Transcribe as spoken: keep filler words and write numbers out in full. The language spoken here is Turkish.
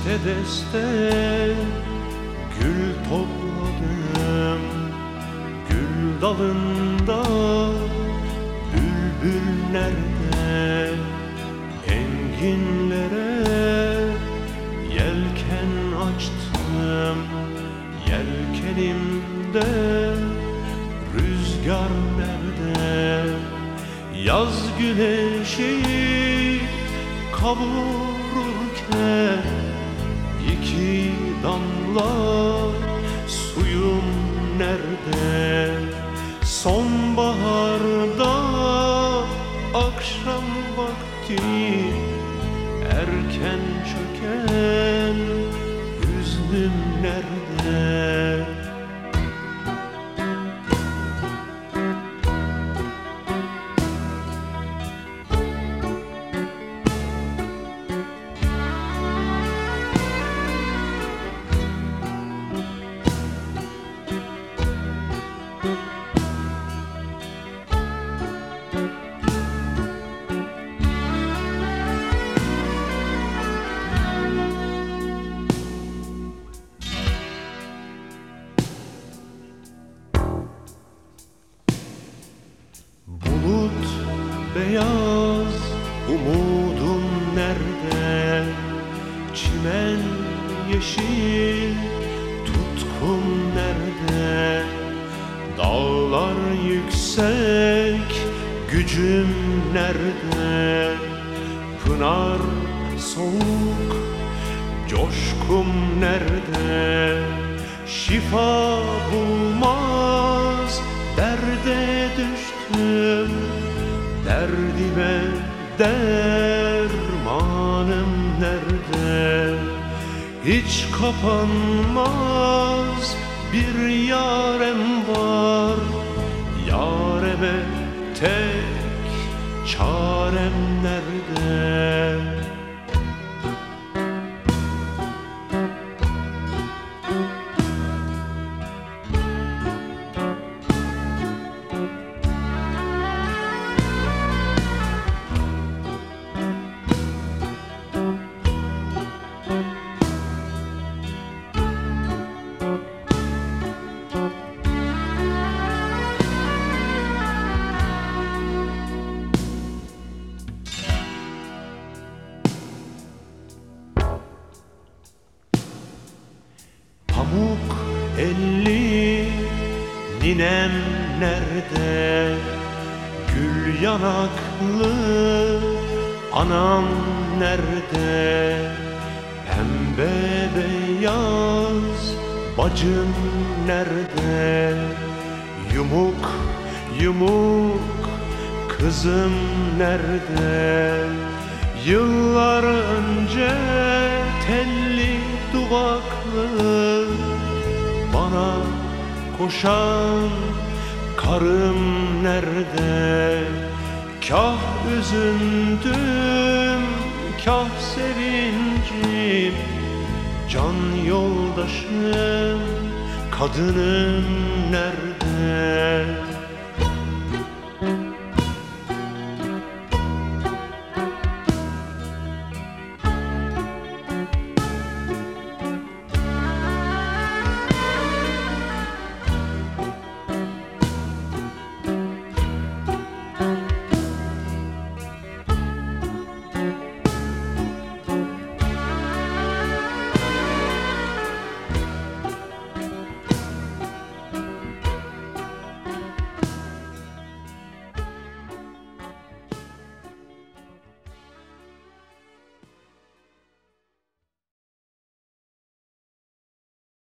Deste deste gül topladım, gül dalında bülbül nerede? Enginlere yelken açtım, yelkenimde rüzgar nerede? Yaz güneşi kavururken iki damla suyum nerede? Sonbaharda akşam vakti erken çöken hüznüm nerede? Bulut beyaz, umudum nerede? Çimen yeşil, tutkum nerede? Dağlar yüksek, gücüm nerede? Pınar soğuk, coşkum nerede? Şifa bulmaz, derde düştüm, derdime dermanım nerede? Hiç kapanmaz bir yarem var, yareme tek çarem nerede? Pamuk elli ninem nerede? Gül yanaklı anam nerede? Pembe beyaz bacım nerede? Yumuk yumuk kızım nerede? Yıllar önce telli duvaklı bana koşan karım nerede? Kah üzüntüm, kah sevincim, can yoldaşım, kadınım nerede?